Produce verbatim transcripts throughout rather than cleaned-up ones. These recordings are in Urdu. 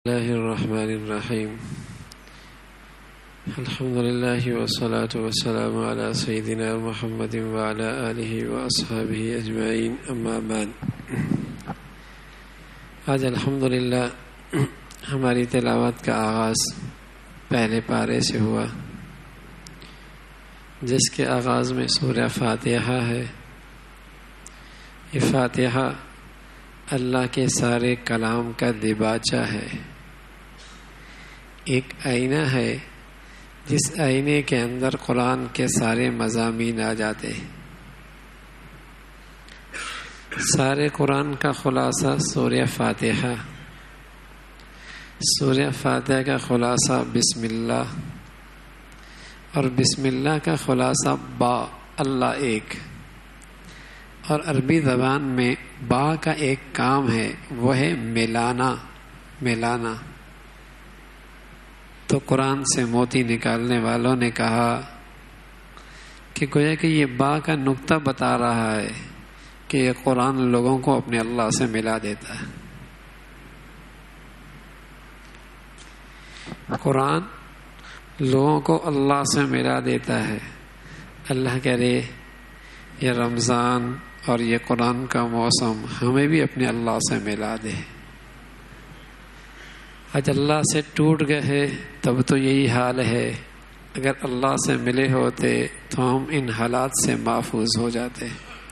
الله الرحمن الرحيم الحمد لله والصلاة والسلام على سيدنا محمد وعلى آله وأصحابه أجمعين أما بعد. آج الحمدللہ ہماری تلاوت کا آغاز پہلے پارے سے ہوا، جس کے آغاز میں سورہ فاتحہ ہے. یہ فاتحہ اللہ کے سارے کلام کا دیباچہ ہے، ایک آئینہ ہے جس آئینے کے اندر قرآن کے سارے مضامین آ جاتے ہیں. سارے قرآن کا خلاصہ سورہ فاتحہ. سورہ فاتحہ کا خلاصہ بسم اللہ، اور بسم اللہ کا خلاصہ با، اللہ ایک. اور عربی زبان میں با کا ایک کام ہے، وہ ہے ملانا ملانا تو قرآن سے موتی نکالنے والوں نے کہا کہ گویا کہ یہ با کا نقطہ بتا رہا ہے کہ یہ قرآن لوگوں کو اپنے اللہ سے ملا دیتا ہے. قرآن لوگوں کو اللہ سے ملا دیتا ہے. اللہ کرے یہ رمضان اور یہ قرآن کا موسم ہمیں بھی اپنے اللہ سے ملا دے. آج اللہ سے ٹوٹ گئے تب تو یہی حال ہے، اگر اللہ سے ملے ہوتے تو ہم ان حالات سے محفوظ ہو جاتے.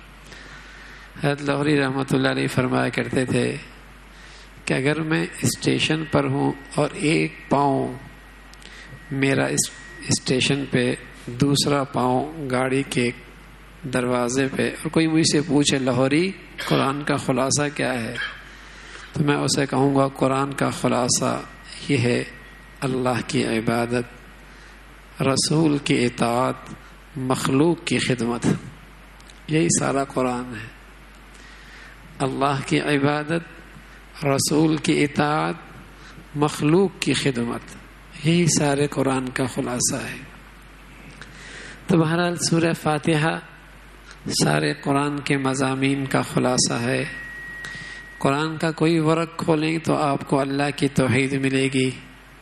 حضرت لاہوری رحمۃ اللہ علیہ فرمایا کرتے تھے کہ اگر میں اسٹیشن پر ہوں اور ایک پاؤں میرا اس اسٹیشن پہ، دوسرا پاؤں گاڑی کے دروازے پہ، اور کوئی مجھ سے پوچھے لاہوری قرآن کا خلاصہ کیا ہے، تو میں اسے کہوں گا قرآن کا خلاصہ یہ ہے اللہ کی عبادت، رسول کی اطاعت، مخلوق کی خدمت. یہی سارا قرآن ہے. اللہ کی عبادت، رسول کی اطاعت، مخلوق کی خدمت، یہی سارے قرآن کا خلاصہ ہے. تو بہرحال سورہ فاتحہ سارے قرآن کے مضامین کا خلاصہ ہے. قرآن کا کوئی ورق کھولیں تو آپ کو اللہ کی توحید ملے گی،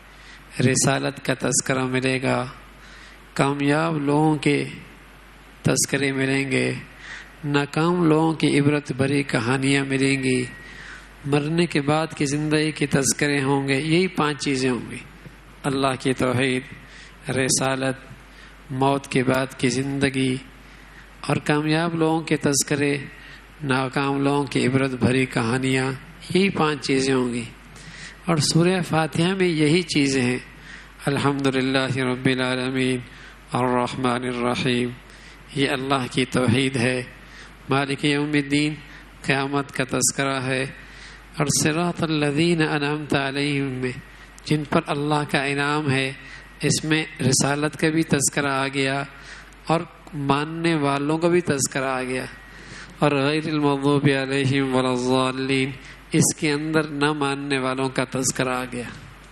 رسالت کا تذکرہ ملے گا، کامیاب لوگوں کے تذکرے ملیں گے، ناکام لوگوں کی عبرت بھری کہانیاں ملیں گی، مرنے کے بعد کی زندگی کے تذکرے ہوں گے. یہی پانچ چیزیں ہوں گی: اللہ کی توحید، رسالت، موت کے بعد کی زندگی، اور کامیاب لوگوں کے تذکرے، ناکام لوگوں کی عبرت بھری کہانیاں. یہی پانچ چیزیں ہوں گی. اور سورہ فاتحہ میں یہی چیزیں ہیں: الحمدللہ رب العالمین الرحمن الرحیم، یہ اللہ کی توحید ہے. مالک یوم الدین، قیامت کا تذکرہ ہے. اور صراط الذین انعمت علیہم میں جن پر اللہ کا انعام ہے، اس میں رسالت کا بھی تذکرہ آ گیا اور ماننے والوں کا بھی تذکرہ آ گیا. اور غیر المغضوب علیہم ولا الضالین، اس کے اندر نہ ماننے والوں کا تذکرہ آ گیا.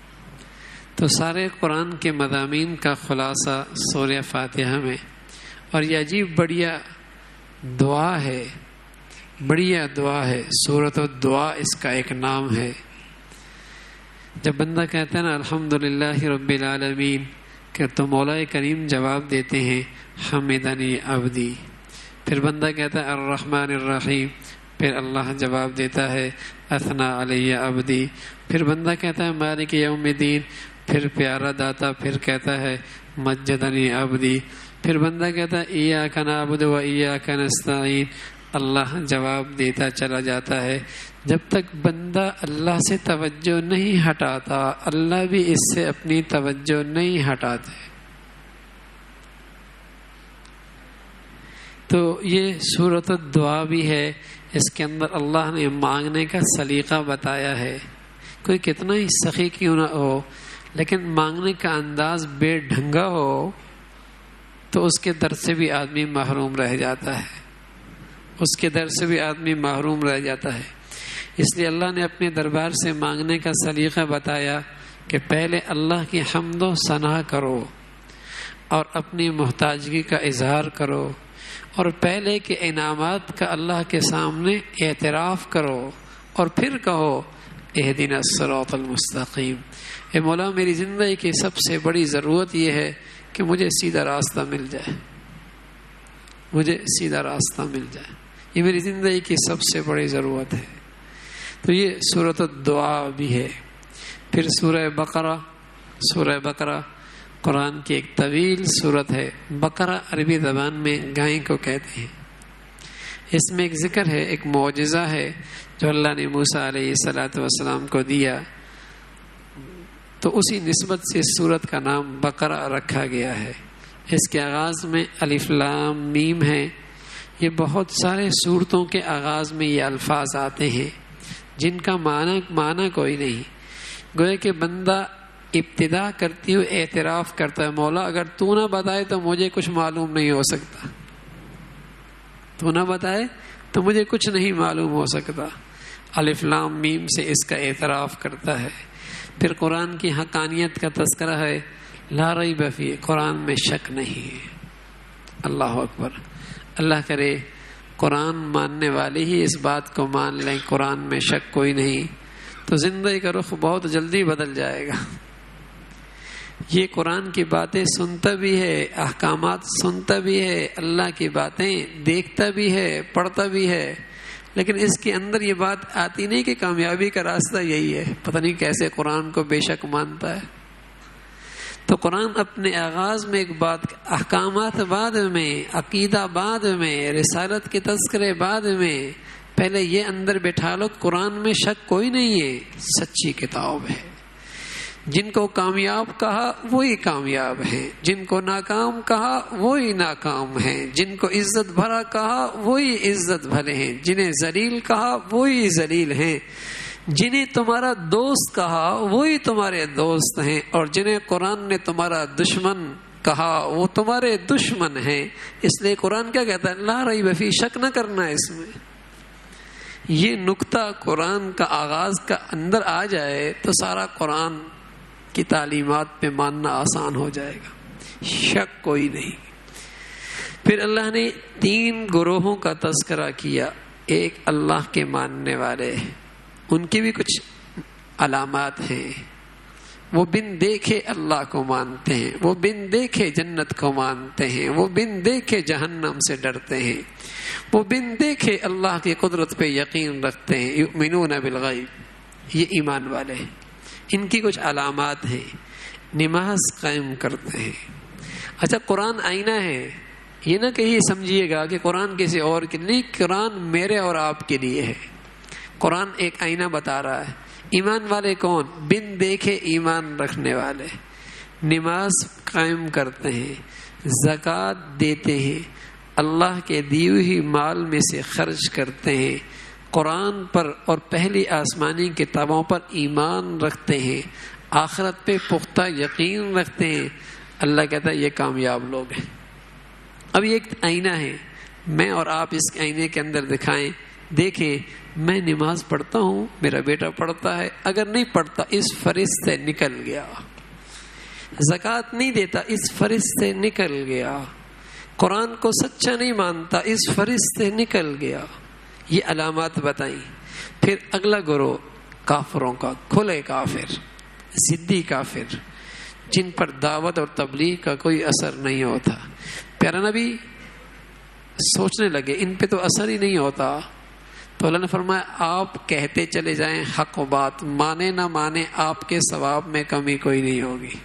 تو سارے قرآن کے مضامین کا خلاصہ سورہ فاتحہ میں. اور یہ عجیب بڑھیا دعا ہے، بڑھیا دعا ہے. سورۃ الدعا اس کا ایک نام ہے. جب بندہ کہتا ہے نا الحمدللہ رب العالمین، کہ تو مولا کریم جواب دیتے ہیں حمدنی عبدی. پھر بندہ کہتا ہے الرحمن الرحیم، پھر اللہ جواب دیتا ہے اثنا علی عبدی. پھر بندہ کہتا ہے مالک یوم الدین، پھر پیارا داتا پھر کہتا ہے مجدنی عبدی. پھر بندہ کہتا ہے ایاک نعبد و ایاک نستعین، اللہ جواب دیتا چلا جاتا ہے. جب تک بندہ اللہ سے توجہ نہیں ہٹاتا، اللہ بھی اس سے اپنی توجہ نہیں ہٹاتے. تو یہ سورۃ الدعا بھی ہے. اس کے اندر اللہ نے مانگنے کا سلیقہ بتایا ہے. کوئی کتنا ہی سخی کیوں نہ ہو، لیکن مانگنے کا انداز بے ڈھنگا ہو تو اس کے در سے بھی آدمی محروم رہ جاتا ہے، اس کے در سے بھی آدمی محروم رہ جاتا ہے. اس لیے اللہ نے اپنے دربار سے مانگنے کا سلیقہ بتایا کہ پہلے اللہ کی حمد و ثنا کرو اور اپنی محتاجگی کا اظہار کرو، اور پہلے کے انعامات کا اللہ کے سامنے اعتراف کرو، اور پھر کہو اہدنا الصراط المستقیم۔ اے مولا میری زندگی کی سب سے بڑی ضرورت یہ ہے کہ مجھے سیدھا راستہ مل جائے، مجھے سیدھا راستہ مل جائے، یہ میری زندگی کی سب سے بڑی ضرورت ہے۔ تو یہ سورۃ الدعا بھی ہے۔ پھر سورہ بقرہ، سورہ بقرہ قرآن کی ایک طویل سورت ہے۔ بقرہ عربی زبان میں گائے کو کہتے ہیں۔ اس میں ایک ذکر ہے، ایک معجزہ ہے جو اللہ نے موسیٰ علیہ الصلوۃ والسلام کو دیا، تو اسی نسبت سے اس سورت کا نام بقرہ رکھا گیا ہے۔ اس کے آغاز میں الف لام میم ہے۔ یہ بہت سارے سورتوں کے آغاز میں یہ الفاظ آتے ہیں جن کا معنی معنی کوئی نہیں، گویا کہ بندہ ابتدا کرتی ہوئے اعتراف کرتا ہے، مولا اگر تو نہ بتائے تو مجھے کچھ معلوم نہیں ہو سکتا، تو نہ بتائے تو مجھے کچھ نہیں معلوم ہو سکتا۔ الف لام میم سے اس کا اعتراف کرتا ہے۔ پھر قرآن کی حقانیت کا تذکرہ ہے، لا ریب فیہ، قرآن میں شک نہیں ہے۔ اللہ اکبر، اللہ کرے قرآن ماننے والے ہی اس بات کو مان لیں، قرآن میں شک کوئی نہیں، تو زندگی کا رخ بہت جلدی بدل جائے گا۔ یہ قرآن کی باتیں سنتا بھی ہے، احکامات سنتا بھی ہے، اللہ کی باتیں دیکھتا بھی ہے، پڑھتا بھی ہے، لیکن اس کے اندر یہ بات آتی نہیں کہ کامیابی کا راستہ یہی ہے، پتہ نہیں کیسے قرآن کو بے شک مانتا ہے۔ تو قرآن اپنے آغاز میں ایک بات، احکامات بعد میں، عقیدہ بعد میں، رسالت کے تذکرے بعد میں، پہلے یہ اندر بٹھا لو قرآن میں شک کوئی نہیں ہے، سچی کتاب ہے۔ جن کو کامیاب کہا وہی کامیاب ہیں، جن کو ناکام کہا وہی ناکام ہیں، جن کو عزت بھرا کہا وہی عزت بھرے ہیں، جنہیں ذلیل کہا وہی ذلیل ہیں، جنہیں تمہارا دوست کہا وہی تمہارے دوست ہیں، اور جنہیں قرآن نے تمہارا دشمن کہا وہ تمہارے دشمن ہیں۔ اس لیے قرآن کیا کہتا ہے؟ لا ریب فیہ، شک نہ کرنا اس میں۔ یہ نقطہ قرآن کا آغاز کا اندر آ جائے تو سارا قرآن کی تعلیمات پہ ماننا آسان ہو جائے گا، شک کوئی نہیں۔ پھر اللہ نے تین گروہوں کا تذکرہ کیا۔ ایک اللہ کے ماننے والے، ان کی بھی کچھ علامات ہیں، وہ بن دیکھے اللہ کو مانتے ہیں، وہ بن دیکھے جنت کو مانتے ہیں، وہ بن دیکھے جہنم سے ڈرتے ہیں، وہ بن دیکھے اللہ کی قدرت پہ یقین رکھتے ہیں، یؤمنون بالغیب، یہ ایمان والے ہیں۔ ان کی کچھ علامات ہیں، نماز قائم کرتے ہیں۔ اچھا قرآن آئینہ ہے، یہ نہ کہ یہ سمجھیے گا کہ قرآن کسی اور کے لیے، قرآن میرے اور آپ کے لیے ہے۔ قرآن ایک آئینہ بتا رہا ہے۔ ایمان والے کون؟ بن دیکھے ایمان رکھنے والے، نماز قائم کرتے ہیں، زکوٰۃ دیتے ہیں، اللہ کے دیے ہوئے مال میں سے خرچ کرتے ہیں، قرآن پر اور پہلی آسمانی کتابوں پر ایمان رکھتے ہیں، آخرت پہ پختہ یقین رکھتے ہیں۔ اللہ کہتا ہے یہ کامیاب لوگ ہیں۔ اب یہ ایک آئینہ ہے، میں اور آپ اس کے آئینے کے اندر دکھائیں، دیکھیں میں نماز پڑھتا ہوں، میرا بیٹا پڑھتا ہے، اگر نہیں پڑھتا اس فرض سے نکل گیا، زکوٰۃ نہیں دیتا اس فرض سے نکل گیا، قرآن کو سچا نہیں مانتا اس فرض سے نکل گیا۔ یہ علامات بتائیں۔ پھر اگلا گروہ کافروں کا، کھلے کافر، ضدی کافر، جن پر دعوت اور تبلیغ کا کوئی اثر نہیں ہوتا۔ پیارا نبی سوچنے لگے ان پہ تو اثر ہی نہیں ہوتا، تو اللہ نے فرمایا آپ کہتے چلے جائیں حق و بات، مانے نہ مانے آپ کے ثواب میں کمی کوئی نہیں ہوگی۔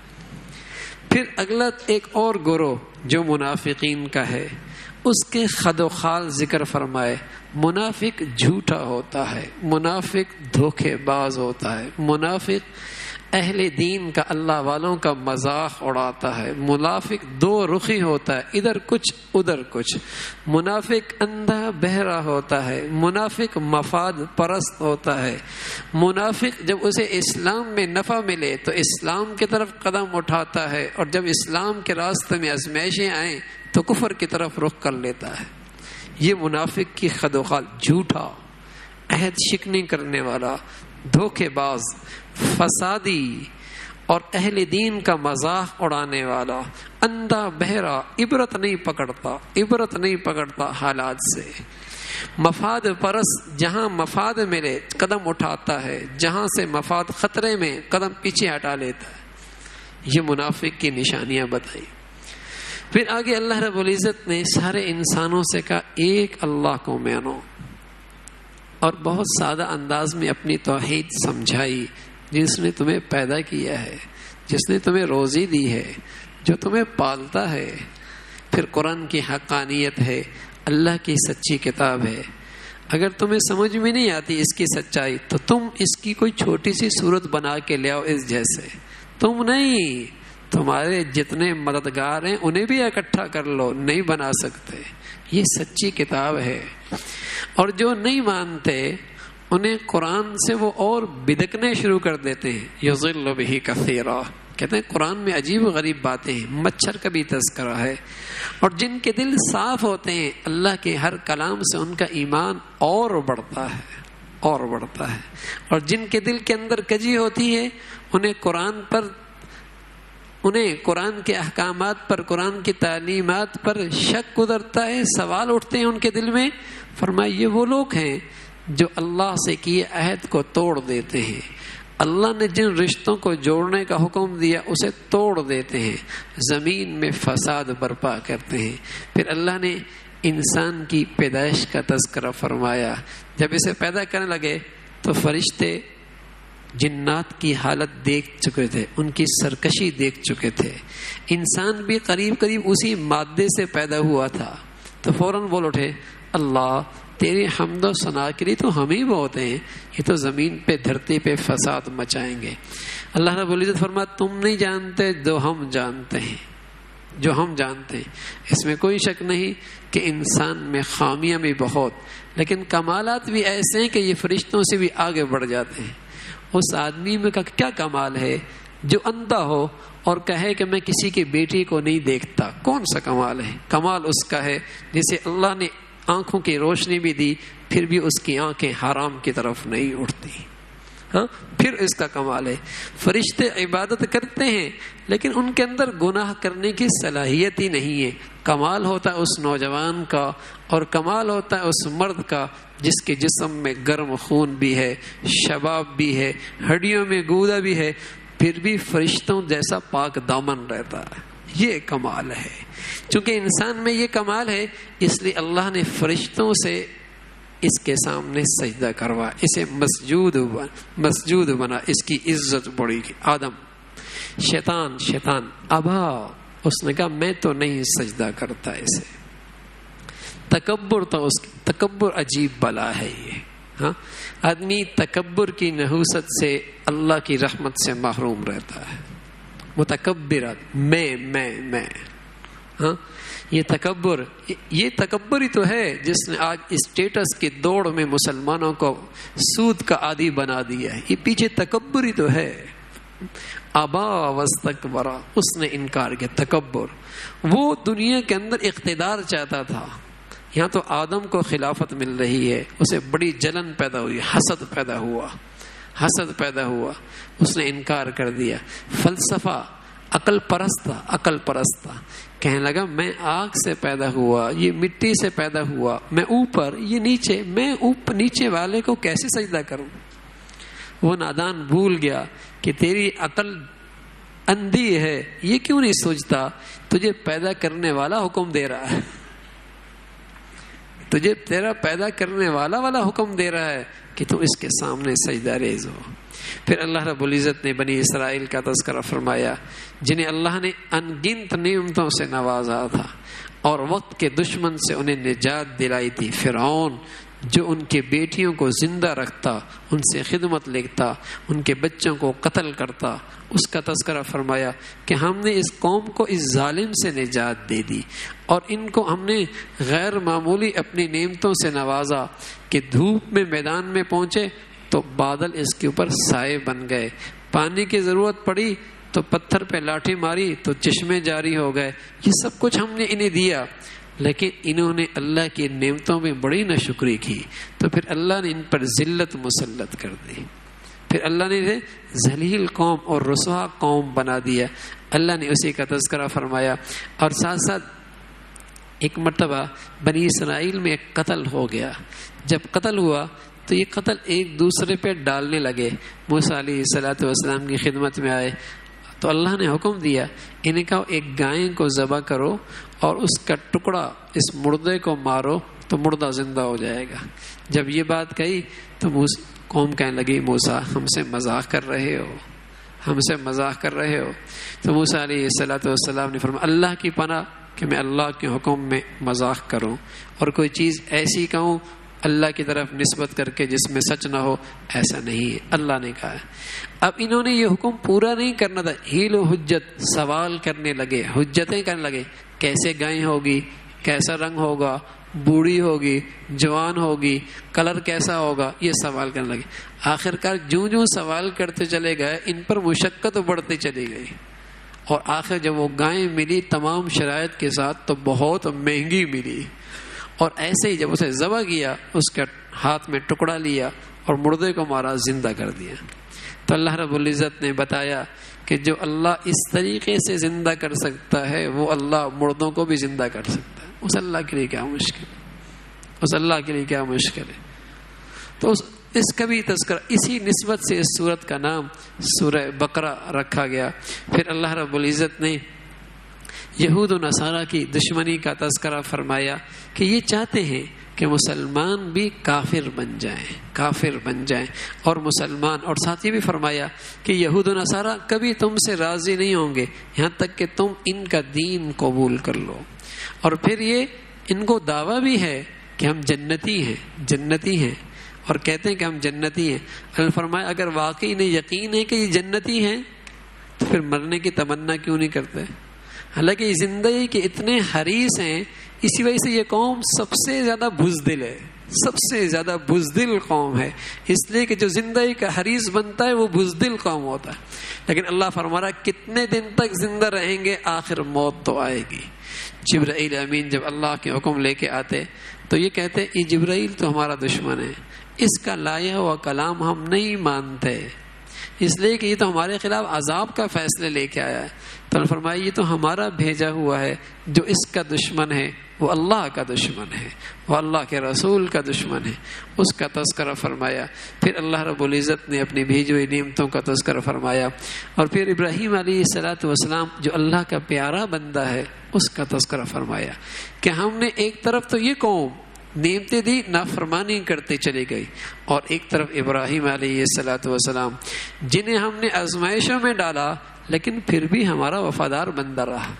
پھر اگلا ایک اور گروہ جو منافقین کا ہے، اس کے خد و خال ذکر فرمائے۔ منافق جھوٹا ہوتا ہے، منافق دھوکے باز ہوتا ہے، منافق اہل دین کا، اللہ والوں کا مذاق اڑاتا ہے، منافق دو رخی ہوتا ہے، ادھر کچھ ادھر کچھ، منافق اندھا بہرا ہوتا ہے، منافق مفاد پرست ہوتا ہے، منافق جب اسے اسلام میں نفع ملے تو اسلام کی طرف قدم اٹھاتا ہے، اور جب اسلام کے راستے میں آزمائشیں آئیں تو کفر کی طرف رخ کر لیتا ہے۔ یہ منافق کی خد و خال، جھوٹا، عہد شکنی کرنے والا، دھوکے باز، فسادی اور اہل دین کا مذاق اڑانے والا، اندھا بہرا، عبرت نہیں پکڑتا، عبرت نہیں پکڑتا حالات سے۔ مفاد پرست جہاں مفاد ملے قدم اٹھاتا ہے، جہاں سے مفاد خطرے میں قدم پیچھے ہٹا لیتا ہے۔ یہ منافق کی نشانیاں بتائی۔ پھر آگے اللہ رب العزت نے سارے انسانوں سے کہا ایک اللہ کو مانو، اور بہت سادہ انداز میں اپنی توحید سمجھائی، جس نے تمہیں پیدا کیا ہے، جس نے تمہیں روزی دی ہے، جو تمہیں پالتا ہے۔ پھر قرآن کی حقانیت ہے، اللہ کی سچی کتاب ہے۔ اگر تمہیں سمجھ میں نہیں آتی اس کی سچائی تو تم اس کی کوئی چھوٹی سی صورت بنا کے لے آؤ اس جیسے، تم نہیں، تمہارے جتنے مددگار ہیں انہیں بھی اکٹھا کر لو، نہیں بنا سکتے۔ یہ سچی کتاب ہے۔ اور جو نہیں مانتے انہیں قرآن سے وہ اور بدکنے شروع کر دیتے ہیں۔ یضل بہ کثیرا، کہتے ہیں قرآن میں عجیب و غریب باتیں ہیں، مچھر کا بھی تذکرہ ہے۔ اور جن کے دل صاف ہوتے ہیں اللہ کے ہر کلام سے ان کا ایمان اور بڑھتا ہے اور بڑھتا ہے، اور جن کے دل کے اندر کجی ہوتی ہے انہیں قرآن پر انہیں قرآن کے احکامات پر، قرآن کی تعلیمات پر شک گزرتا ہے، سوال اٹھتے ہیں ان کے دل میں۔ فرمایا یہ وہ لوگ ہیں جو اللہ سے کیے عہد کو توڑ دیتے ہیں، اللہ نے جن رشتوں کو جوڑنے کا حکم دیا اسے توڑ دیتے ہیں، زمین میں فساد برپا کرتے ہیں۔ پھر اللہ نے انسان کی پیدائش کا تذکرہ فرمایا۔ جب اسے پیدا کرنے لگے تو فرشتے جنات کی حالت دیکھ چکے تھے، ان کی سرکشی دیکھ چکے تھے۔ انسان بھی قریب قریب اسی مادے سے پیدا ہوا تھا، تو فوراً بول اٹھے اللہ تیری حمد و ثنا کے لیے تو ہم ہی بہت ہیں، یہ تو زمین پہ دھرتی پہ فساد مچائیں گے۔ اللہ رب العزت فرمایا تم نہیں جانتے جو ہم جانتے ہیں، جو ہم جانتے ہیں۔ اس میں کوئی شک نہیں کہ انسان میں خامیاں بھی بہت، لیکن کمالات بھی ایسے ہیں کہ یہ فرشتوں سے بھی آگے بڑھ جاتے ہیں۔ اس آدمی میں کا کیا کمال ہے جو اندھا ہو اور کہے کہ میں کسی کی بیٹی کو نہیں دیکھتا؟ کون سا کمال ہے؟ کمال اس کا ہے جسے اللہ نے آنکھوں کی روشنی بھی دی پھر بھی اس کی آنکھیں حرام کی طرف نہیں اٹھتی، ہاں پھر اس کا کمال ہے۔ فرشتے عبادت کرتے ہیں لیکن ان کے اندر گناہ کرنے کی صلاحیت ہی نہیں ہے۔ کمال ہوتا ہے اس نوجوان کا، اور کمال ہوتا ہے اس مرد کا جس کے جسم میں گرم خون بھی ہے، شباب بھی ہے، ہڈیوں میں گودا بھی ہے، پھر بھی فرشتوں جیسا پاک دامن رہتا ہے۔ یہ کمال ہے۔ چونکہ انسان میں یہ کمال ہے اس لیے اللہ نے فرشتوں سے اس کے سامنے سجدہ کروا، اسے مسجود مسجود بنا، اس کی عزت بڑھی۔ آدم شیطان شیطان ابا، اس نے کہا میں تو نہیں سجدہ کرتا اسے۔ تکبر تو اس تکبر عجیب بلا ہے یہ، ہاں آدمی تکبر کی نحوست سے اللہ کی رحمت سے محروم رہتا ہے۔ متکبرات میں میں میں ہاں یہ تکبر یہ تکبر ہی تو ہے جس نے آج اسٹیٹس کی دوڑ میں مسلمانوں کو سود کا عادی بنا دیا ہے۔ یہ پیچھے تکبر ہی تو ہے۔ ابا واستکبر، اس نے انکار کیا۔ تکبر وہ دنیا کے اندر اقتدار چاہتا تھا، یہاں تو آدم کو خلافت مل رہی ہے، اسے بڑی جلن پیدا ہوئی، حسد پیدا ہوا حسد پیدا ہوا اس نے انکار کر دیا۔ فلسفہ عقل پرست تھا عقل پرست تھا کہنے لگا میں آگ سے پیدا ہوا، یہ مٹی سے پیدا ہوا، میں اوپر یہ نیچے، میں اوپر نیچے والے کو کیسے سجدہ کروں؟ وہ نادان بھول گیا کہ تیری عقل اندھی ہے، یہ کیوں نہیں سوچتا تجھے پیدا کرنے والا حکم دے رہا ہے، تجھے تیرا پیدا کرنے والا والا حکم دے رہا ہے کہ تو اس کے سامنے سجدہ ریز ہو۔ پھر اللہ رب العزت نے بنی اسرائیل کا تذکرہ فرمایا جنہیں اللہ نے ان گنت نعمتوں سے نوازا تھا اور وقت کے دشمن سے انہیں نجات دلائی تھی۔ فرعون جو ان کے بیٹیوں کو زندہ رکھتا، ان سے خدمت لیتا، ان کے بچوں کو قتل کرتا، اس کا تذکرہ فرمایا کہ ہم نے اس قوم کو اس ظالم سے نجات دے دی اور ان کو ہم نے غیر معمولی اپنی نعمتوں سے نوازا کہ دھوپ میں میدان میں پہنچے تو بادل اس کے اوپر سائے بن گئے، پانی کی ضرورت پڑی تو پتھر پہ لاٹھی ماری تو چشمے جاری ہو گئے۔ یہ سب کچھ ہم نے انہیں دیا، لیکن انہوں نے اللہ کی نعمتوں میں بڑی ناشکری کی تو پھر اللہ نے ان پر ذلت مسلط کر دی، پھر اللہ نے انہیں ذلیل قوم اور رسوا قوم بنا دیا۔ اللہ نے اسی کا تذکرہ فرمایا اور ساتھ ساتھ ایک مرتبہ بنی اسرائیل میں ایک قتل ہو گیا. جب قتل ہوا تو یہ قتل ایک دوسرے پہ ڈالنے لگے. موسیٰ علیہ الصلوۃ والسلام کی خدمت میں آئے تو اللہ نے حکم دیا, انہیں کہا ایک گائے کو ذبح کرو اور اس کا ٹکڑا اس مردے کو مارو تو مردہ زندہ ہو جائے گا. جب یہ بات کہی تو قوم کہنے لگی موسیٰ ہم سے مذاق کر رہے ہو, ہم سے مذاق کر رہے ہو. تو موسیٰ علیہ الصلوۃ والسلام نے فرمایا اللہ کی پناہ کہ میں اللہ کے حکم میں مذاق کروں اور کوئی چیز ایسی کہوں اللہ کی طرف نسبت کر کے جس میں سچ نہ ہو, ایسا نہیں ہے. اللہ نے کہا. اب انہوں نے یہ حکم پورا نہیں کرنا تھا, ہیل و حجت سوال کرنے لگے, حجتیں کرنے لگے, کیسے گائے ہوگی, کیسا رنگ ہوگا, بوڑھی ہوگی, جوان ہوگی, کلر کیسا ہوگا, یہ سوال کرنے لگے. آخرکار جوں جوں سوال کرتے چلے گئے ان پر مشقت بڑھتی چلی گئی اور آخر جب وہ گائے ملی تمام شرائط کے ساتھ تو بہت مہنگی ملی. اور ایسے ہی جب اسے ذبح کیا اس کے ہاتھ میں ٹکڑا لیا اور مردے کو مارا, زندہ کر دیا. تو اللہ رب العزت نے بتایا کہ جو اللہ اس طریقے سے زندہ کر سکتا ہے وہ اللہ مردوں کو بھی زندہ کر سکتا ہے. اس اللہ کے لیے کیا مشکل ہے, اس اللہ کے لیے کیا مشکل ہے. تو اس اس کا بھی تذکرہ اسی نسبت سے اس سورت کا نام سورہ بقرہ رکھا گیا. پھر اللہ رب العزت نے یہود و نصارہ کی دشمنی کا تذکرہ فرمایا کہ یہ چاہتے ہیں کہ مسلمان بھی کافر بن جائیں, کافر بن جائیں اور مسلمان, اور ساتھ یہ بھی فرمایا کہ یہود و نصارہ کبھی تم سے راضی نہیں ہوں گے یہاں تک کہ تم ان کا دین قبول کر لو. اور پھر یہ ان کو دعویٰ بھی ہے کہ ہم جنتی ہیں, جنتی ہیں اور کہتے ہیں کہ ہم جنتی ہیں. اللہ فرمایا اگر واقعی انہیں یقین ہے کہ یہ جنتی ہیں تو پھر مرنے کی تمنا کیوں نہیں کرتے؟ حالانکہ یہ زندگی کے اتنے حریص ہیں, اسی وجہ سے یہ قوم سب سے زیادہ بزدل ہے, سب سے زیادہ بزدل قوم ہے, اس لیے کہ جو زندگی کا حریص بنتا ہے وہ بزدل قوم ہوتا ہے. لیکن اللہ فرما رہا کتنے دن تک زندہ رہیں گے, آخر موت تو آئے گی. جبرائیل امین جب اللہ کے حکم لے کے آتے تو یہ کہتے یہ جبرائیل تو ہمارا دشمن ہے, اس کا لایا ہوا کلام ہم نہیں مانتے اس لیے کہ یہ تو ہمارے خلاف عذاب کا فیصلے لے کے آیا ہے. تو فرمایا یہ تو ہمارا بھیجا ہوا ہے, جو اس کا دشمن ہے وہ اللہ کا دشمن ہے, وہ اللہ کے رسول کا دشمن ہے. اس کا تذکرہ فرمایا. پھر اللہ رب العزت نے اپنی بھیجی ہوئی نعمتوں کا تذکرہ فرمایا. اور پھر ابراہیم علیہ الصلوۃ والسلام جو اللہ کا پیارا بندہ ہے اس کا تذکرہ فرمایا کہ ہم نے ایک طرف تو یہ قوم نعمتیں دی, نافرمانی کرتے چلی گئی, اور ایک طرف ابراہیم علیہ الصلوۃ والسلام جنہیں ہم نے آزمائشوں میں ڈالا لیکن پھر بھی ہمارا وفادار بندہ رہا,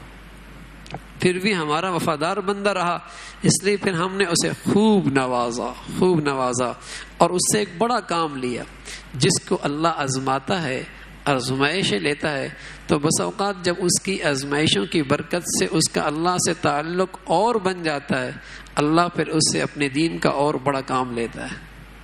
پھر بھی ہمارا وفادار بندہ رہا. اس لیے پھر ہم نے اسے خوب نوازا, خوب نوازا اور اس سے ایک بڑا کام لیا. جس کو اللہ آزماتا ہے, آزمائشیں لیتا ہے, تو بس اوقات جب اس کی آزمائشوں کی برکت سے اس کا اللہ سے تعلق اور بن جاتا ہے, اللہ پھر اس سے اپنے دین کا اور بڑا کام لیتا ہے,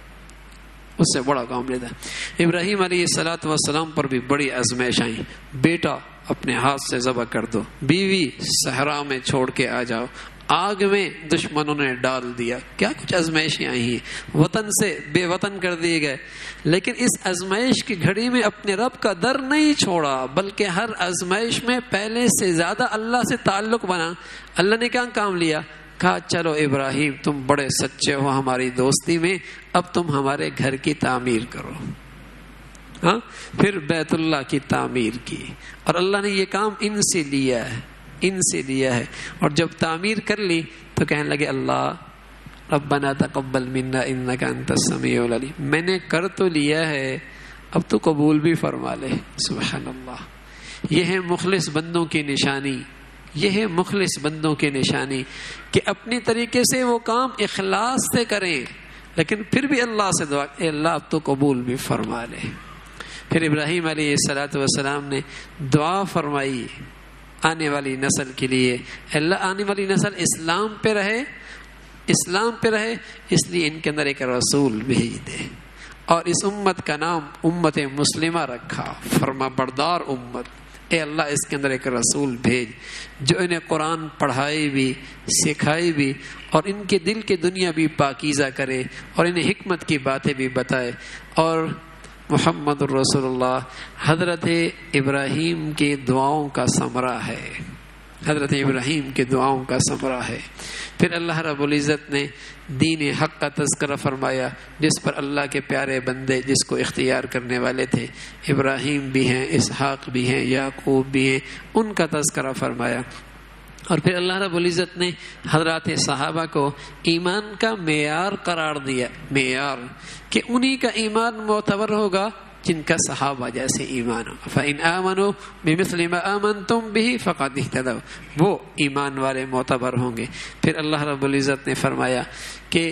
اس سے بڑا کام لیتا ہے. ابراہیم علیہ الصلوۃ والسلام پر بھی بڑی آزمائش آئی. بیٹا اپنے ہاتھ سے ذبح کر دو, بیوی صحرا میں چھوڑ کے آ جاؤ, آگ میں دشمنوں نے ڈال دیا, کیا کچھ آزمائشیں آئی ہیں, وطن سے بے وطن کر دیے گئے. لیکن اس آزمائش کی گھڑی میں اپنے رب کا در نہیں چھوڑا, بلکہ ہر آزمائش میں پہلے سے زیادہ اللہ سے تعلق بنا. اللہ نے کیا کام لیا, کہا چلو ابراہیم تم بڑے سچے ہو ہماری دوستی میں, اب تم ہمارے گھر کی تعمیر کرو. ہاں پھر بیت اللہ کی تعمیر کی, اور اللہ نے یہ کام ان سے لیا ہے, ان سے لیا ہے. اور جب تعمیر کر لی تو کہنے لگے اللہ ربنا تقبل منا انک انت السمیع العلیم, میں نے کر تو لیا ہے اب تو قبول بھی فرما لے. سبحان اللہ. یہ ہے مخلص بندوں کی نشانی, یہ ہے مخلص بندوں کی نشانی کہ اپنی طریقے سے وہ کام اخلاص سے کریں, لیکن پھر بھی اللہ سے دعا اے اللہ اب تو قبول بھی فرما لے. پھر ابراہیم علیہ الصلوۃ والسلام نے دعا فرمائی آنے والی نسل کے لیے, اللہ آنے والی نسل اسلام پہ رہے, اسلام پہ رہے, اس لیے ان کے اندر ایک رسول بھیج دے, اور اس امت کا نام امت مسلمہ رکھا, فرما بردار امت. اے اللہ اس کے اندر ایک رسول بھیج جو انہیں قرآن پڑھائی بھی, سکھائی بھی, اور ان کے دل کی دنیا بھی پاکیزہ کرے, اور انہیں حکمت کی باتیں بھی بتائے. اور محمد الرسول اللہ حضرت ابراہیم کی دعاؤں کا ثمرہ ہے, حضرت ابراہیم کے دعاؤں کا ثمرہ ہے. پھر اللہ رب العزت نے دین حق کا تذکرہ فرمایا جس پر اللہ کے پیارے بندے جس کو اختیار کرنے والے تھے، ابراہیم بھی ہیں، اسحاق بھی ہیں، یعقوب بھی ہیں، ان کا تذکرہ فرمایا۔ اور پھر اللہ رب العزت نے حضرات صحابہ کو ایمان کا معیار قرار دیا، معیار کہ انہی کا ایمان معتبر ہوگا جن کا صحابہ جیسے ایمان ہو۔ فَإِنْ آمَنُوا بِمِثْلِ مَا آمَنْتُمْ بِهِ فَقَدْ اهْتَدَوْا، وہ ایمان والے معتبر ہوں گے۔ پھر اللہ رب العزت نے فرمایا کہ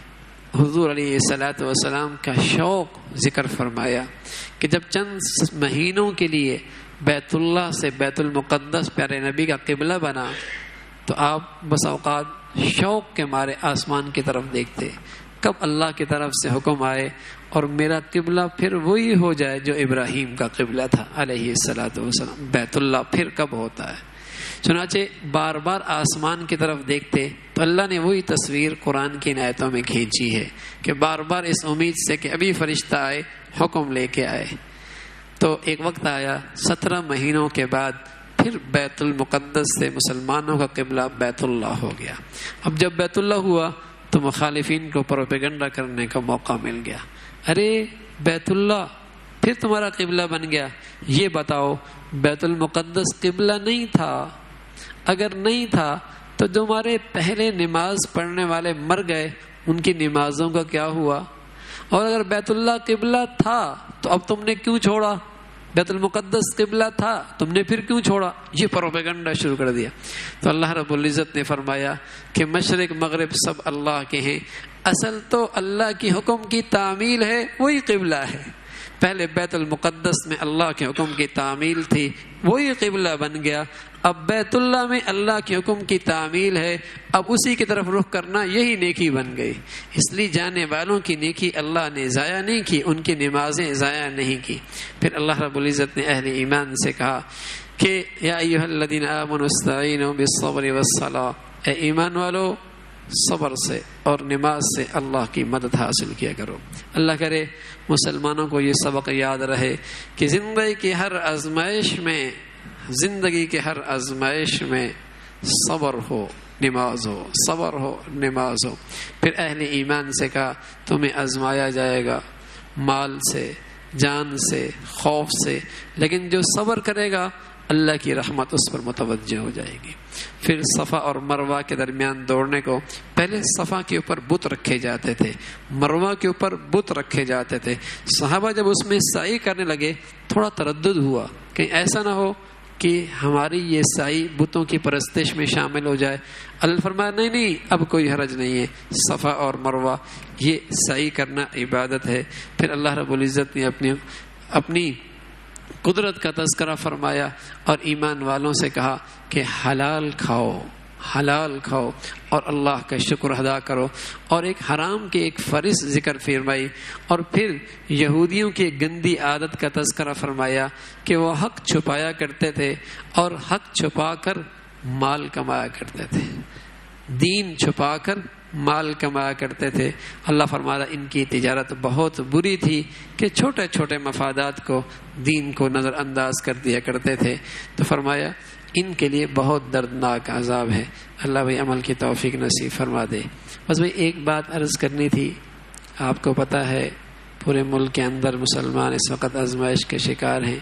حضور علیہ الصلاۃ والسلام کا شوق ذکر فرمایا کہ جب چند مہینوں کے لیے بیت اللہ سے بیت المقدس پیارے نبی کا قبلہ بنا تو آپ بس اوقات شوق کے مارے آسمان کی طرف دیکھتے، کب اللہ کی طرف سے حکم آئے اور میرا قبلہ پھر وہی ہو جائے جو ابراہیم کا قبلہ تھا علیہ الصلاۃ والسلام، بیت اللہ پھر کب ہوتا ہے۔ چنانچہ بار بار آسمان کی طرف دیکھتے تو اللہ نے وہی تصویر قرآن کی آیتوں میں کھینچی ہے کہ بار بار اس امید سے کہ ابھی فرشتہ آئے حکم لے کے آئے۔ تو ایک وقت آیا سترہ مہینوں کے بعد پھر بیت المقدس سے مسلمانوں کا قبلہ بیت اللہ ہو گیا۔ اب جب بیت اللہ ہوا تو مخالفین کو پروپیگنڈا کرنے کا موقع مل گیا، ارے بیت اللہ پھر تمہارا قبلہ بن گیا، یہ بتاؤ بیت المقدس قبلہ نہیں تھا؟ اگر نہیں تھا تو جو ہمارے پہلے نماز پڑھنے والے مر گئے ان کی نمازوں کا کیا ہوا؟ اور اگر بیت اللہ قبلہ تھا تو اب تم نے کیوں چھوڑا؟ بیت المقدس قبلہ تھا تم نے پھر کیوں چھوڑا؟ یہ پروپیگنڈا شروع کر دیا۔ تو اللہ رب العزت نے فرمایا کہ مشرق مغرب سب اللہ کے ہیں، اصل تو اللہ کی حکم کی تعمیل ہے، وہی قبلہ ہے۔ پہلے بیت المقدس میں اللہ کے حکم کی تعمیل تھی، وہی قبلہ بن گیا۔ اب بیت اللہ میں اللہ کے حکم کی تعمیل ہے، اب اسی کی طرف رخ کرنا یہی نیکی بن گئی۔ اس لیے جانے والوں کی نیکی اللہ نے ضائع نہیں کی، ان کی نمازیں ضائع نہیں کی۔ پھر اللہ رب العزت نے اہل ایمان سے کہا کہ یا ایھا الذین آمنوا استعینوا بالصبر والصلاۃ، اے ایمان والو صبر سے اور نماز سے اللہ کی مدد حاصل کیا کرو۔ اللہ کرے مسلمانوں کو یہ سبق یاد رہے کہ زندگی کی ہر آزمائش میں زندگی کے ہر آزمائش میں صبر ہو نماز ہو، صبر ہو نماز ہو۔ پھر اہل ایمان سے کہا تمہیں آزمایا جائے گا مال سے، جان سے، خوف سے، لیکن جو صبر کرے گا اللہ کی رحمت اس پر متوجہ ہو جائے گی۔ پھر صفا اور مروہ کے درمیان دوڑنے کو پہلے صفا کے اوپر بت رکھے جاتے تھے، مروہ کے اوپر بت رکھے جاتے تھے۔ صحابہ جب اس میں سعی کرنے لگے تھوڑا تردد ہوا کہ ایسا نہ ہو کہ ہماری یہ سعی بتوں کی پرستش میں شامل ہو جائے۔ اللہ فرمایا نہیں نہیں اب کوئی حرج نہیں ہے، صفا اور مروہ یہ سعی کرنا عبادت ہے۔ پھر اللہ رب العزت نے اپنی اپنی قدرت کا تذکرہ فرمایا اور ایمان والوں سے کہا کہ حلال کھاؤ، حلال کھاؤ اور اللہ کا شکر ادا کرو، اور ایک حرام کی ایک فرض ذکر فرمائی۔ اور پھر یہودیوں کی گندی عادت کا تذکرہ فرمایا کہ وہ حق چھپایا کرتے تھے اور حق چھپا کر مال کمایا کرتے تھے، دین چھپا کر مال کمایا کرتے تھے۔ اللہ فرمایا ان کی تجارت بہت بری تھی کہ چھوٹے چھوٹے مفادات کو دین کو نظر انداز کر دیا کرتے تھے۔ تو فرمایا ان کے لیے بہت دردناک عذاب ہے۔ اللہ بھائی عمل کی توفیق نصیب فرما دے۔ بس بھائی ایک بات عرض کرنی تھی، آپ کو پتہ ہے پورے ملک کے اندر مسلمان اس وقت آزمائش کے شکار ہیں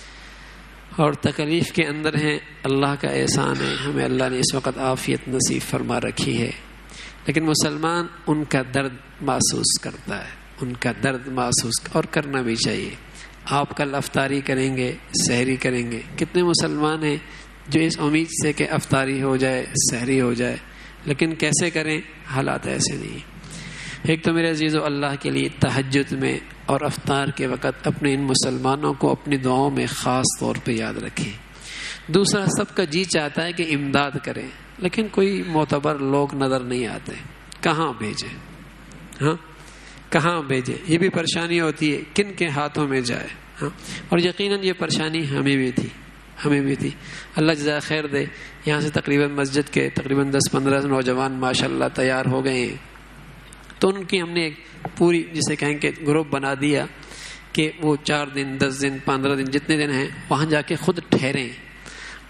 اور تکلیف کے اندر ہیں۔ اللہ کا احسان ہے ہمیں اللہ نے اس وقت عافیت نصیب فرما رکھی ہے، لیکن مسلمان ان کا درد محسوس کرتا ہے، ان کا درد محسوس اور کرنا بھی چاہیے۔ آپ کل افطاری کریں گے، سحری کریں گے، کتنے مسلمان ہیں جو اس امید سے کہ افطاری ہو جائے سحری ہو جائے، لیکن کیسے کریں؟ حالات ایسے نہیں۔ ایک تو میرے عزیزو اللہ کے لیے تہجد میں اور افطار کے وقت اپنے ان مسلمانوں کو اپنی دعاؤں میں خاص طور پہ یاد رکھیں۔ دوسرا سب کا جی چاہتا ہے کہ امداد کریں، لیکن کوئی معتبر لوگ نظر نہیں آتے، کہاں بھیجے؟ ہاں کہاں بھیجے؟ یہ بھی پریشانی ہوتی ہے کن کے ہاتھوں میں جائے۔ ہاں اور یقیناً یہ پریشانی ہمیں بھی تھی ہمیں بھی تھی اللہ جزائے خیر دے۔ یہاں سے تقریباً مسجد کے تقریباً دس پندرہ نوجوان ماشاء اللہ تیار ہو گئے ہیں، تو ان کی ہم نے ایک پوری جسے کہیں کہ گروپ بنا دیا کہ وہ چار دن دس دن پندرہ دن جتنے دن ہیں وہاں جا کے خود ٹھہریں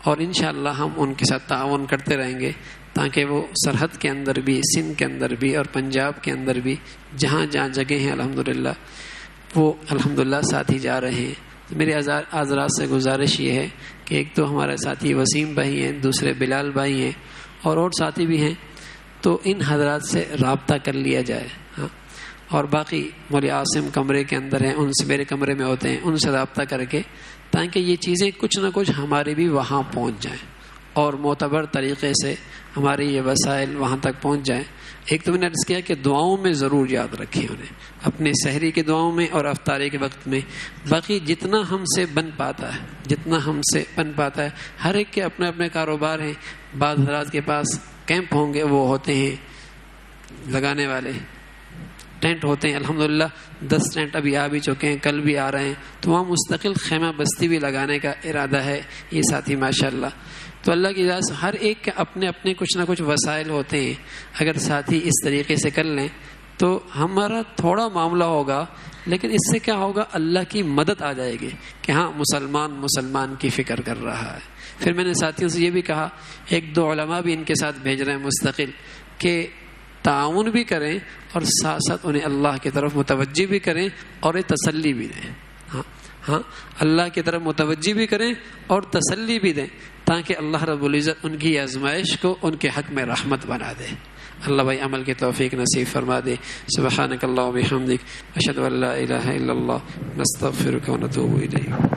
اور انشاءاللہ ہم ان کے ساتھ تعاون کرتے رہیں گے تاکہ وہ سرحد کے اندر بھی، سندھ کے اندر بھی اور پنجاب کے اندر بھی جہاں جہاں جگہ ہیں الحمدللہ وہ الحمدللہ ساتھی جا رہے ہیں. تو میرے حضرات سے گزارش یہ ہے کہ ایک تو ہمارے ساتھی وسیم بھائی ہیں، دوسرے بلال بھائی ہیں اور اور ساتھی بھی ہیں، تو ان حضرات سے رابطہ کر لیا جائے. ہاں، اور باقی مولوی عاصم کمرے کے اندر ہیں، ان سے میرے کمرے میں ہوتے ہیں، ان سے رابطہ کر کے تاکہ یہ چیزیں کچھ نہ کچھ ہمارے بھی وہاں پہنچ جائیں اور معتبر طریقے سے ہمارے یہ وسائل وہاں تک پہنچ جائیں. ایک تو میں نے عرض کیا کہ دعاؤں میں ضرور یاد رکھیں انہیں، اپنے سحری کی دعاؤں میں اور افطاری کے وقت میں. باقی جتنا ہم سے بن پاتا ہے، جتنا ہم سے بن پاتا ہے، ہر ایک کے اپنے اپنے کاروبار ہیں. بعض حضرات کے پاس کیمپ ہوں گے، وہ ہوتے ہیں لگانے والے، ٹینٹ ہوتے ہیں. الحمدللہ دس ٹینٹ ابھی آ بھی چکے ہیں، کل بھی آ رہے ہیں. تو وہاں مستقل خیمہ بستی بھی لگانے کا ارادہ ہے یہ ساتھی ماشاءاللہ. تو اللہ کی اجازت سے ہر ایک کے اپنے اپنے کچھ نہ کچھ وسائل ہوتے ہیں. اگر ساتھی اس طریقے سے کر لیں تو ہمارا تھوڑا معاملہ ہوگا، لیکن اس سے کیا ہوگا، اللہ کی مدد آ جائے گی کہ ہاں مسلمان مسلمان کی فکر کر رہا ہے. پھر میں نے ساتھیوں سے یہ بھی کہا، ایک دو علماء بھی ان کے ساتھ بھیج رہے ہیں مستقل، کہ تعاون بھی کریں اور ساتھ ساتھ انہیں اللہ کی طرف متوجہ بھی کریں اور ایک تسلی بھی دیں. ہاں ہاں اللہ کی طرف متوجہ بھی کریں اور تسلی بھی دیں تاکہ اللہ رب العزت ان کی آزمائش کو ان کے حق میں رحمت بنا دے. اللہ بھائی عمل کی توفیق نصیب فرما دے. سبحانک اللہم و بحمدک، اشہد ان لا الہ الا اللہ، نستغفرک و نتوب الیک.